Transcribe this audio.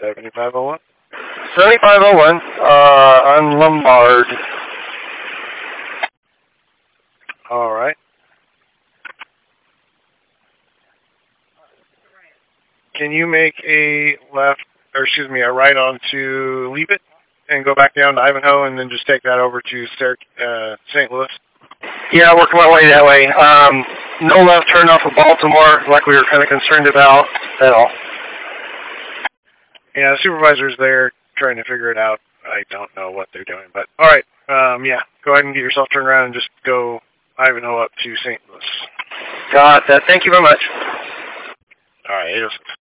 7501. 7501 on Lombard. All right. Can you make a right onto Leave It and go back down to Ivanhoe and then just take that over to St. Louis? Yeah, working my way that way. No left turn off of Baltimore, like we were kind of concerned about at all. Yeah, the supervisor's there trying to figure it out. I don't know what they're doing, but all right. Yeah, go ahead and get yourself turned around and just go Ivanhoe up to St. Louis. Got that. Thank you very much. All right, 806.